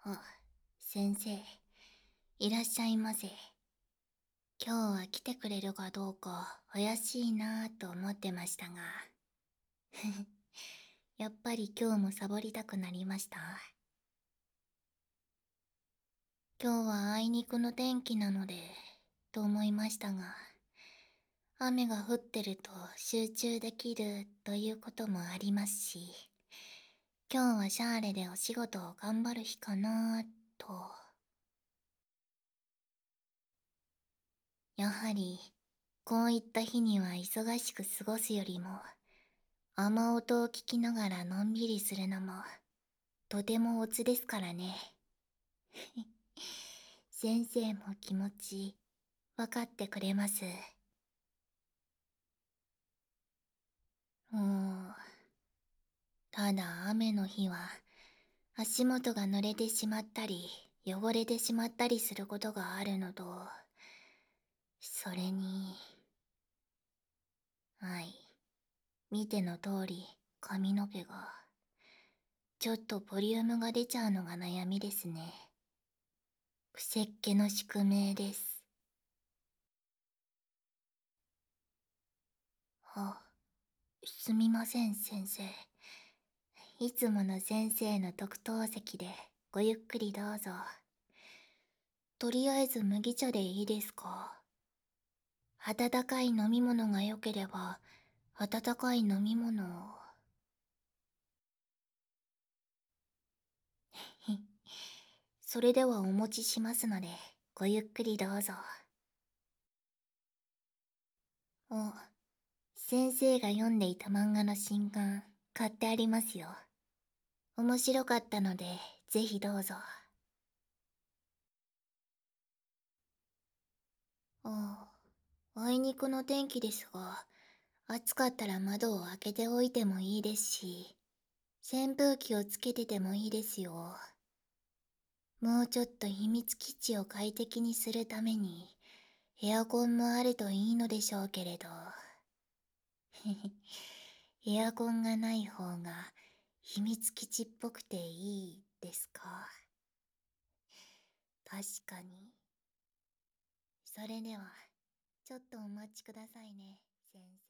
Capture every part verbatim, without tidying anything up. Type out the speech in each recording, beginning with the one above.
あ、先生、いらっしゃいませ。今日は来てくれるかどうか怪しいなぁと思ってましたが。やっぱり今日もサボりたくなりました。今日はあいにくの天気なので、と思いましたが、雨が降ってると集中できるということもありますし、今日はシャーレでお仕事を頑張る日かなぁと。やはり、こういった日には忙しく過ごすよりも、雨音を聞きながらのんびりするのも、とてもおつですからね。先生も気持ち、わかってくれます。うーん。ただ雨の日は、足元が濡れてしまったり、汚れてしまったりすることがあるのと、それに、はい。見ての通り、髪の毛が、ちょっとボリュームが出ちゃうのが悩みですね。くせっ気の宿命です。あ、すみません先生。いつもの先生の特等席でごゆっくりどうぞ。とりあえず麦茶でいいですか？温かい飲み物が良ければ、温かい飲み物を。それではお持ちしますので、ごゆっくりどうぞ。お、先生が読んでいた漫画の新刊、買ってありますよ。面白かったので、ぜひどうぞ。ああ、あいにくの天気ですが、暑かったら窓を開けておいてもいいですし、扇風機をつけててもいいですよ。もうちょっと秘密基地を快適にするために、エアコンもあるといいのでしょうけれど。エアコンがない方が秘密基地っぽくていいですか？確かに。それでは、ちょっとお待ちくださいね、先生。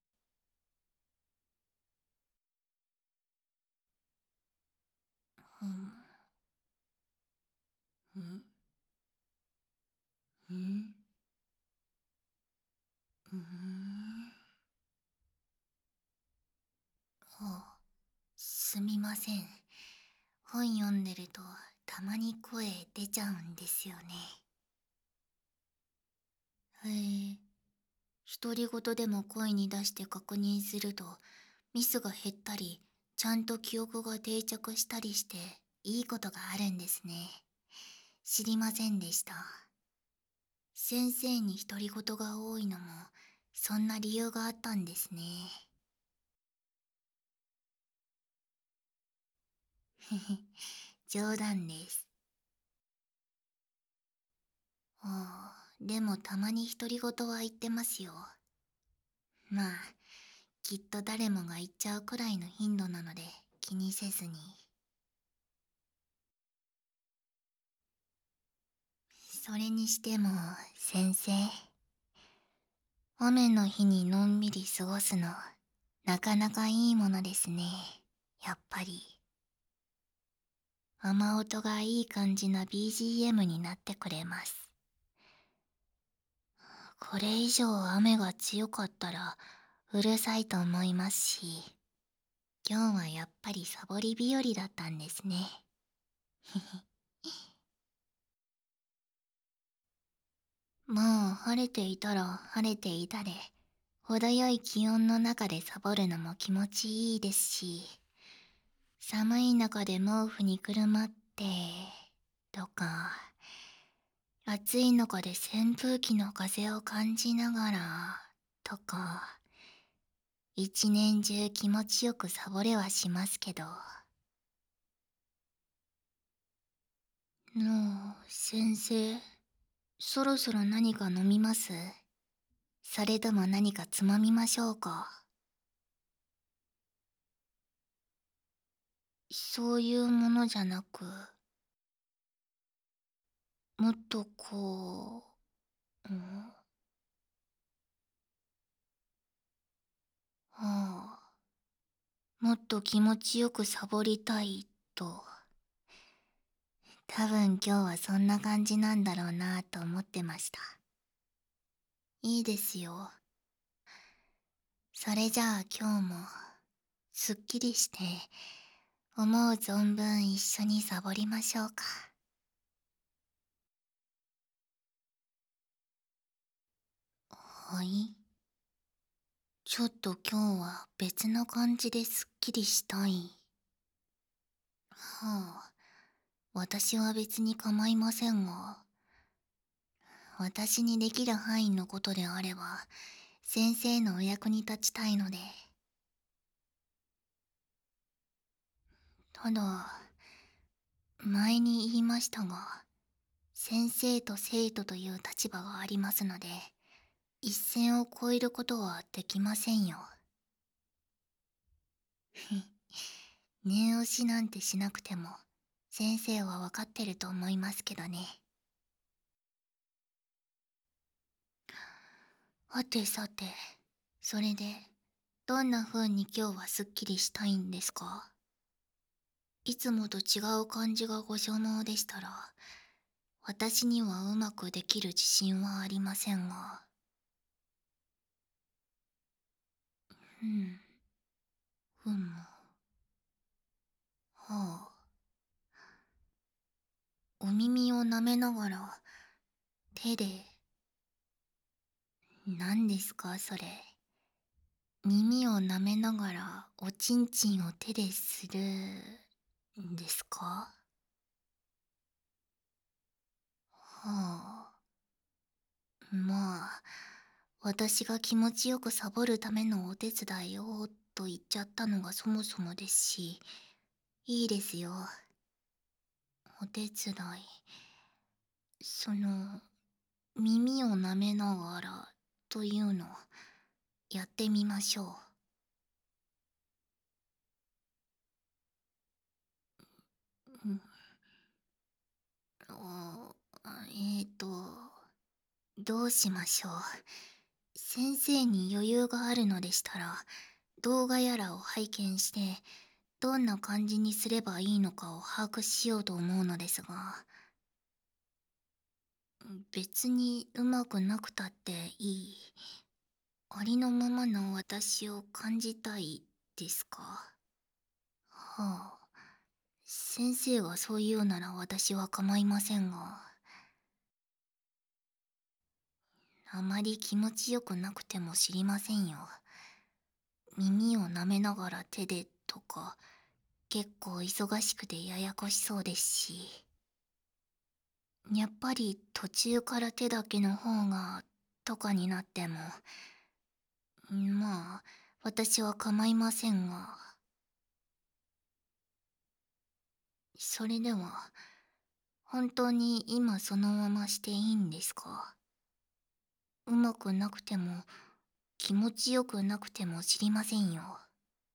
うん。うん。うん。うーん。あ、すみません。本読んでるとたまに声出ちゃうんですよね。へえ。独り言でも声に出して確認するとミスが減ったり、ちゃんと記憶が定着したりしていいことがあるんですね。知りませんでした。先生に独り言が多いのもそんな理由があったんですね。へへ、冗談です。ああ、でもたまに独り言は言ってますよ。まあ、きっと誰もが言っちゃうくらいの頻度なので気にせずに。それにしても、先生。雨の日にのんびり過ごすの、なかなかいいものですね。やっぱり。雨音がいい感じな ビージーエム になってくれます。これ以上雨が強かったらうるさいと思いますし、今日はやっぱりサボり日和だったんですね。もう晴れていたら晴れていたで、程よい気温の中でサボるのも気持ちいいですし、寒い中で毛布にくるまって、とか、暑い中で扇風機の風を感じながら、とか、一年中気持ちよくサボれはしますけど。のう、先生、そろそろ何か飲みます？それとも何かつまみましょうか？そういうものじゃなく。 もっとこう、うん、はあ、もっと気持ちよくサボりたいと。多分今日はそんな感じなんだろうなと思ってました。いいですよ。それじゃあ今日もすっきりして思う存分一緒にサボりましょうか。はい。ちょっと今日は別な感じですっきりしたい。はあ、私は別に構いませんが、私にできる範囲のことであれば、先生のお役に立ちたいので。ただ、前に言いましたが、先生と生徒という立場がありますので、一線を越えることはできませんよ。念押しなんてしなくても、先生はわかってると思いますけどね。はてさて、それで、どんな風に今日はすっきりしたいんですか？いつもと違う感じがご所望でしたら、私にはうまくできる自信はありませんが。うん、ふむ。はあ。お耳を舐めながら、手で、何ですかそれ。耳を舐めながらおちんちんを手でするんですか？はあ。まあ、私が気持ちよくサボるためのお手伝いをと言っちゃったのがそもそもですし、いいですよ。お手伝い。その、耳を舐めながらというの、やってみましょう。うん、あえーと、どうしましょう。先生に余裕があるのでしたら、動画やらを拝見して、どんな感じにすればいいのかを把握しようと思うのですが、別にうまくなくたっていい。ありのままの私を感じたいですか？はあ、先生がそう言うなら私は構いませんが、あまり気持ちよくなくても知りませんよ。耳を舐めながら手でとか、結構忙しくてややこしそうですし。やっぱり途中から手だけの方がとかになっても、まあ、私は構いませんが。それでは、本当に今そのまましていいんですか？うまくなくても、気持ちよくなくても知りませんよ。は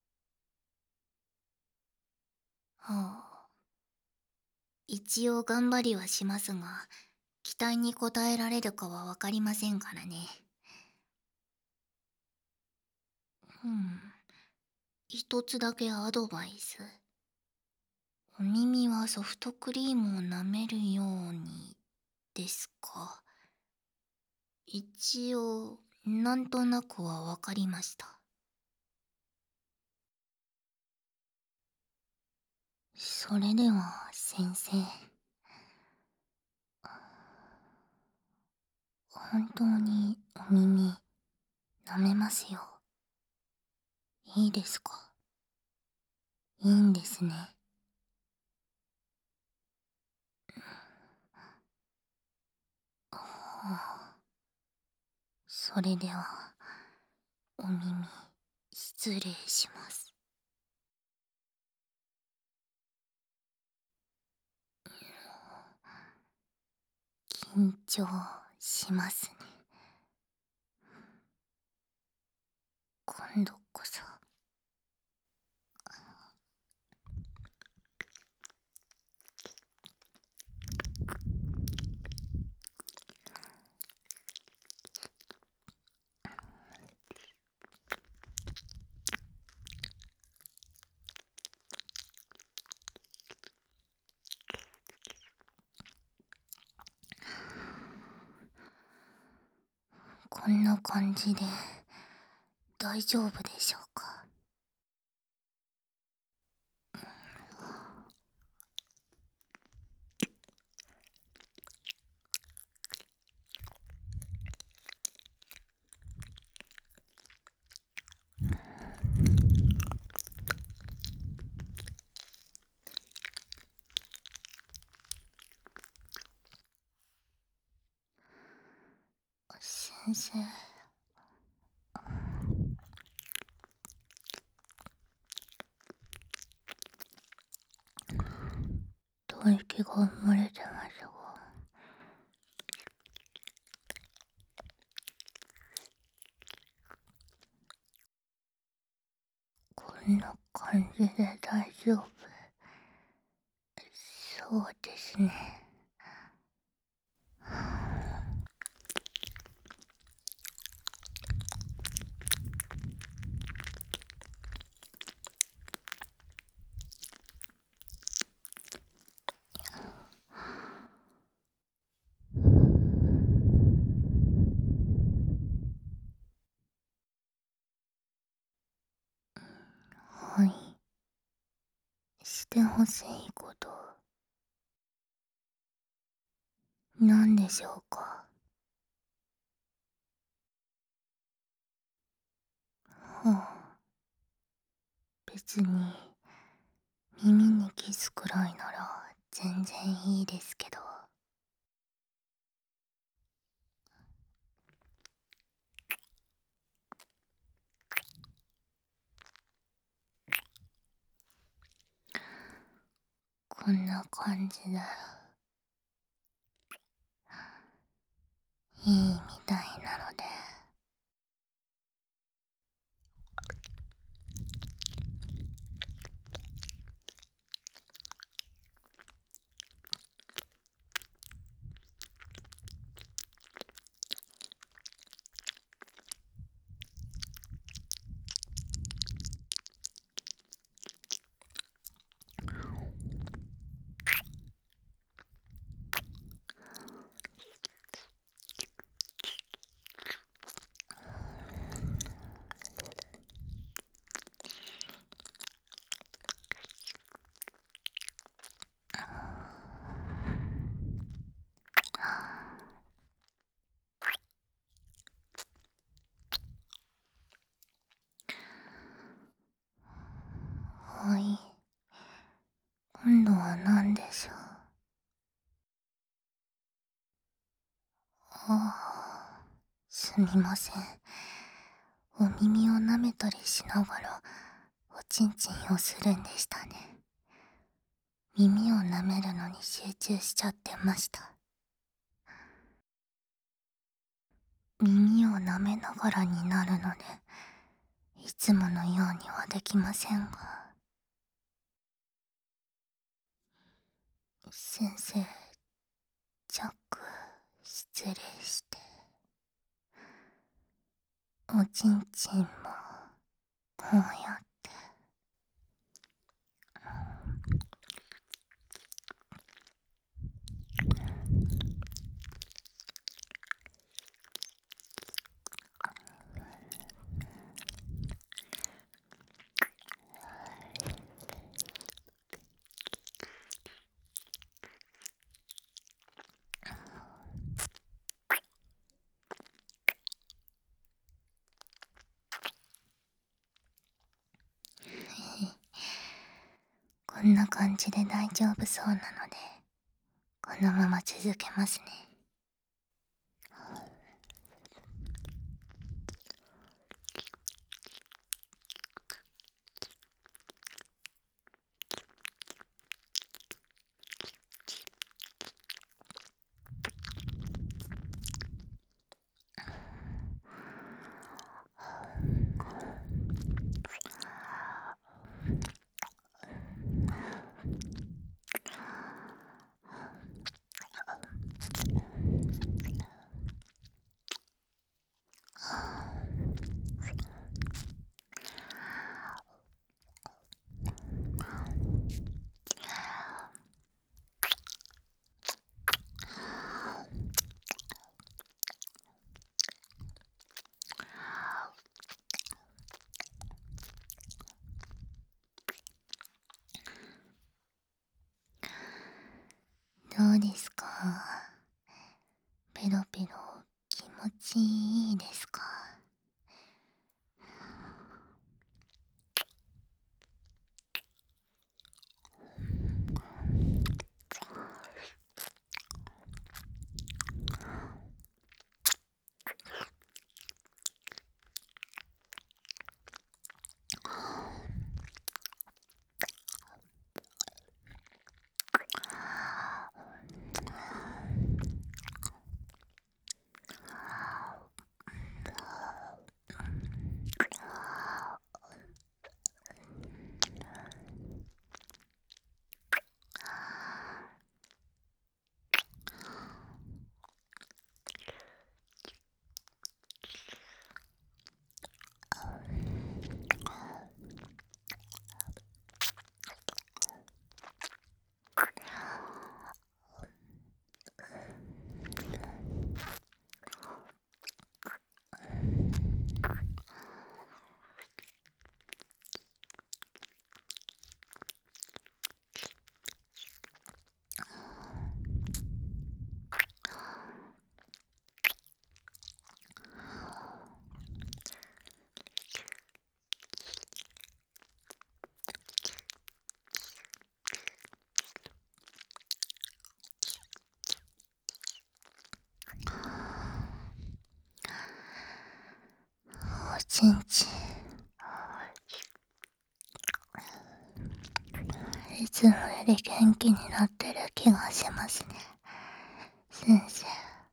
あ。一応頑張りはしますが、期待に応えられるかはわかりませんからね。うん。一つだけアドバイス。お耳はソフトクリームを舐めるようにですか？一応、なんとなくはわかりました。それでは、先生。本当にお耳、舐めますよ。いいですか？いいんですね。はあ、それでは、お耳、失礼します。緊張しますね。今度こそ。 んな感じで大丈夫でしょうか。先生、吐息が漏れてますが、こんな感じで大丈夫。そうですね。はい。してほしいこと、何でしょうか。はあ、別に耳にキスくらいなら全然いいですけど。こんな感じだ。いいみたいなので。はい。今度は何でしょう。ああ、すみません。お耳を舐めたりしながらおちんちんをするんでしたね。耳を舐めるのに集中しちゃってました。耳を舐めながらになるので、いつものようにはできませんが。先生、チャック失礼して。おちんちんもこうやって。こんな感じで大丈夫そうなので、このまま続けますね。 そうですか。ペロペロ気持ちいいですか？おちんちんいつもより元気になってる気がしますね、先生。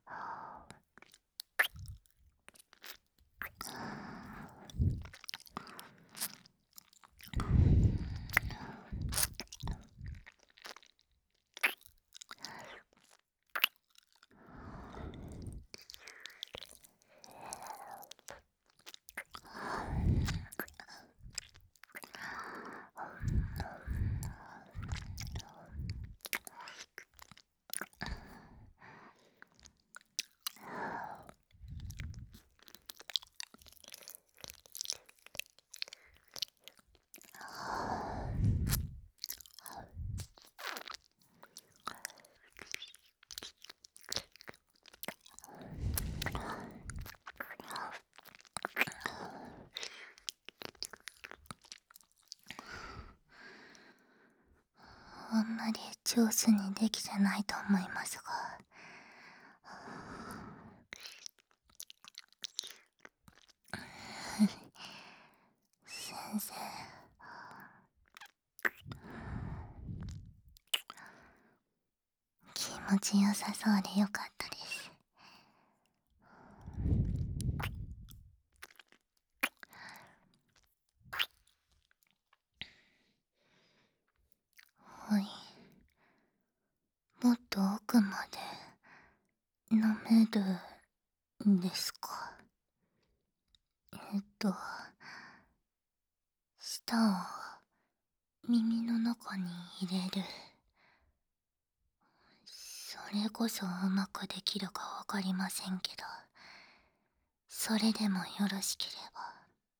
あんまり上手にできてないと思いますが、先生、気持ちよさそうでよかったです。はい、もっと奥まで舐めるんですか？えっと舌を耳の中に入れる。それこそうまくできるかわかりませんけど、それでもよろしければ。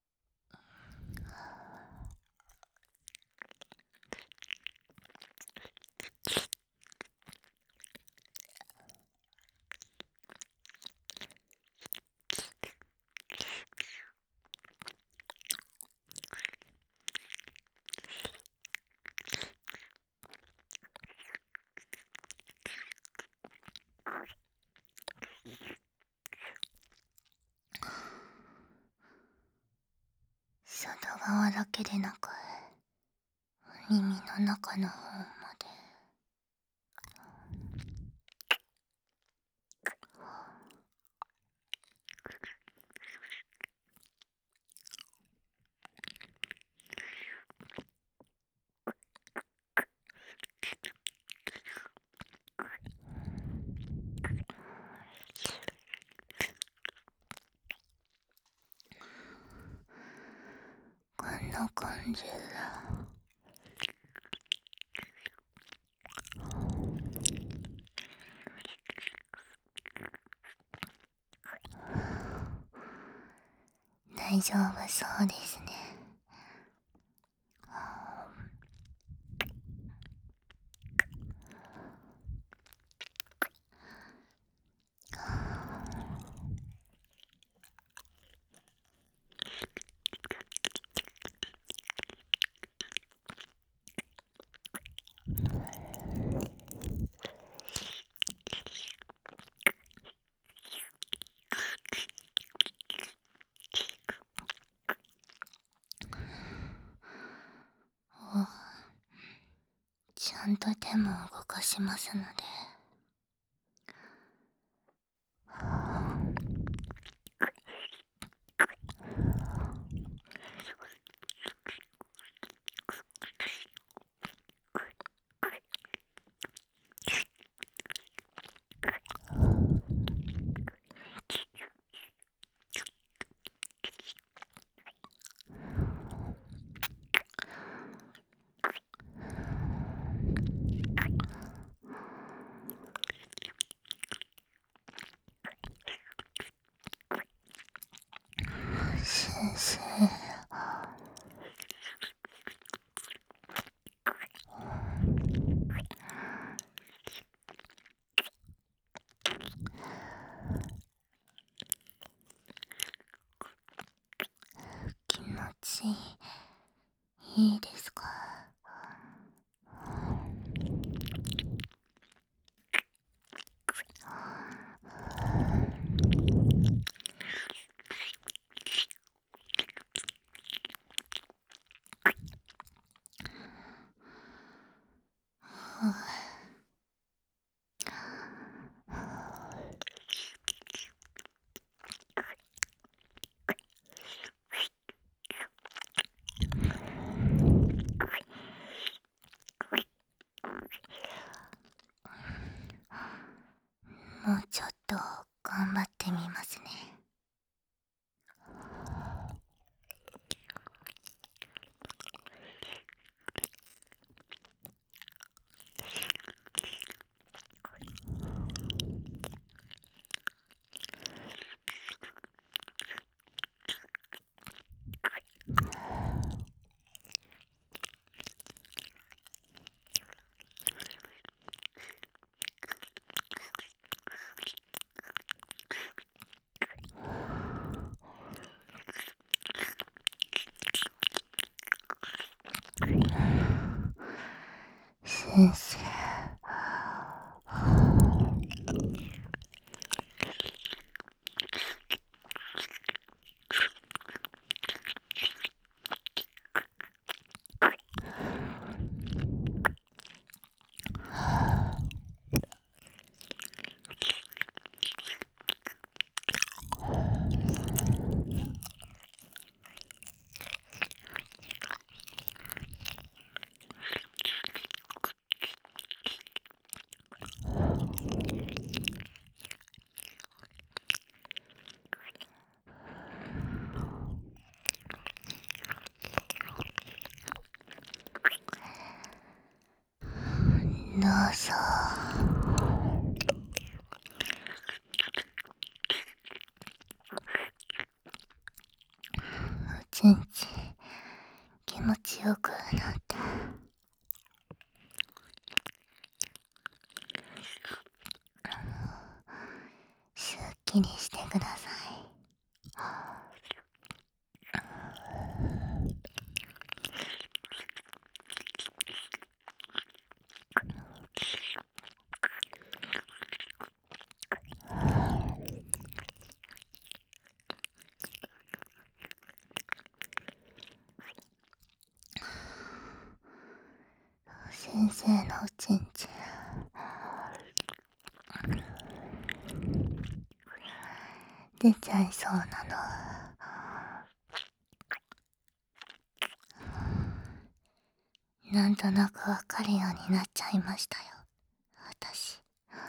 外側だけでなく耳の中の方まで。こんな感じだ。大丈夫そうですね。 何度でも動かしますので。先生、気持ちいいですか？もうちょっと頑張ってみますね。先生、どうぞ。おちんち気持ちよくなって、すっきりしてください。先生のおちんち出ちゃいそうなの、なんとなくわかるようになっちゃいましたよ、私。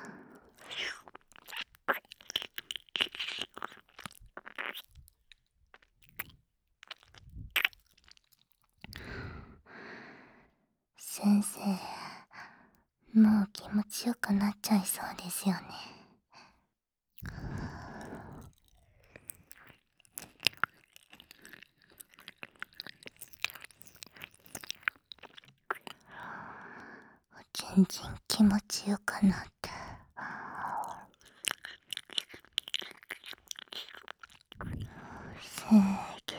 先生、もう気持ちよくなっちゃいそうですよね。おちんちん気持ちよくなって、正義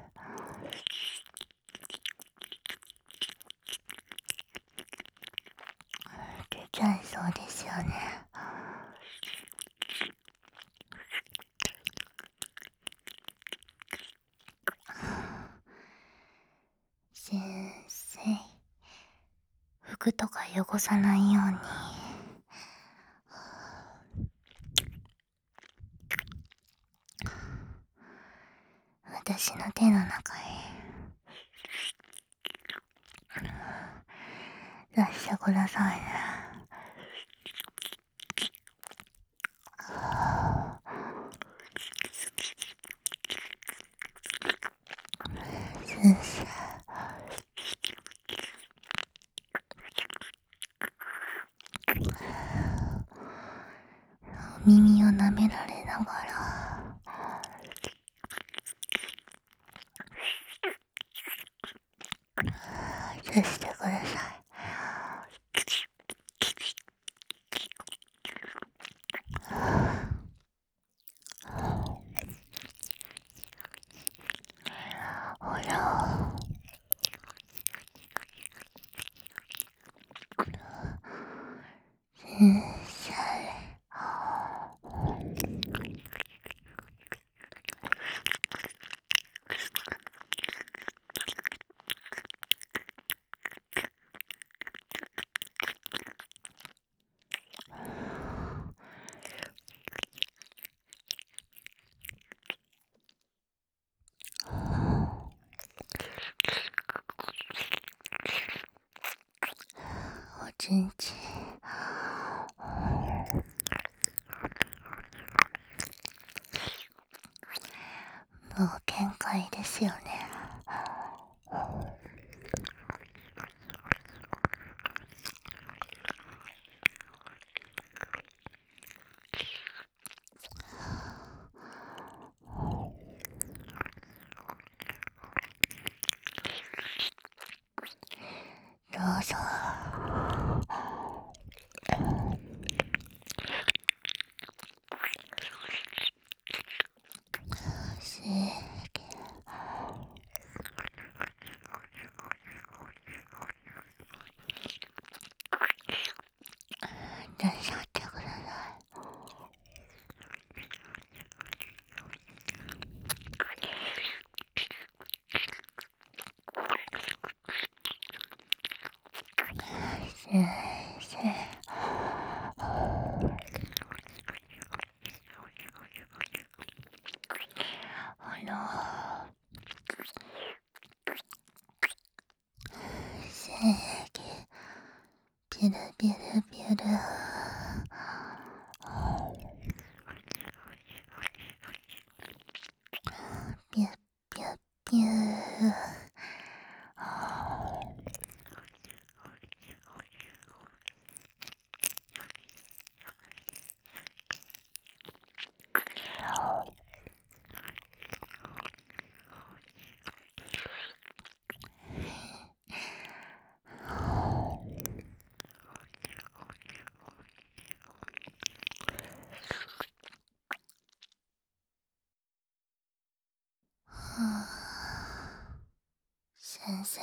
出ちゃいそうですよね。先生、 服とか汚さないように。私の手の中へ出してくださいね。先生、耳を舐められながら出してください。ほら、先生、おちんちんもう限界ですよね。どうぞ。せ出しちゃってください。先生、あのせピュルピュルピュルピュッピュッピュー。先生、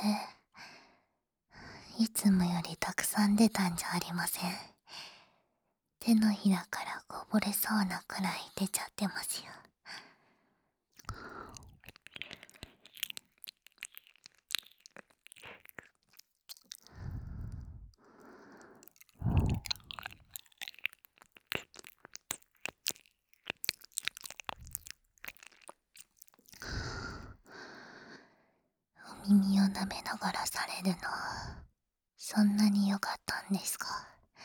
いつもよりたくさん出たんじゃありません。手のひらからこぼれそうなくらい出ちゃってますよ。お耳を舐めながらされるのそんなに良かったんですか？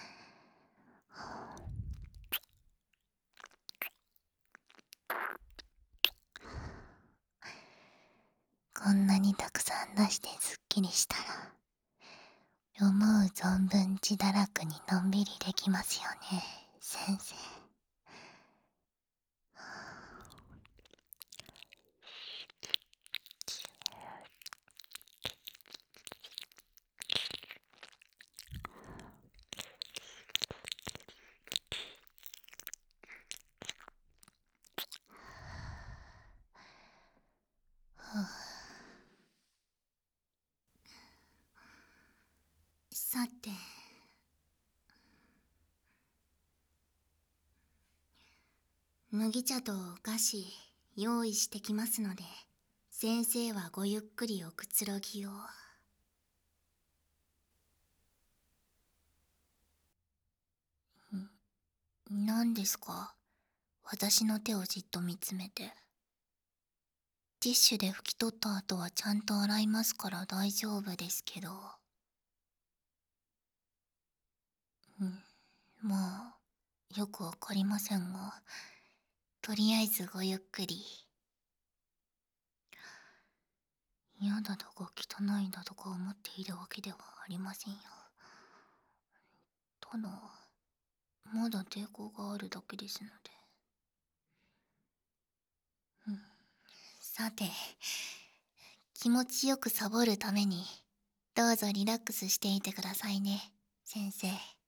こんなにたくさん出してすっきりしたら、思う存分自堕落にのんびりできますよね、先生。さて、麦茶とお菓子用意してきますので、先生はごゆっくりおくつろぎを。 何ですか？私の手をじっと見つめて。ティッシュで拭き取った後はちゃんと洗いますから大丈夫ですけど。うん、まあ、よくわかりませんが、とりあえずごゆっくり。嫌だとか汚いだとか思っているわけではありませんよ。ただ、まだ抵抗があるだけですので。うん、さて、気持ちよくサボるために、どうぞリラックスしていてくださいね、先生。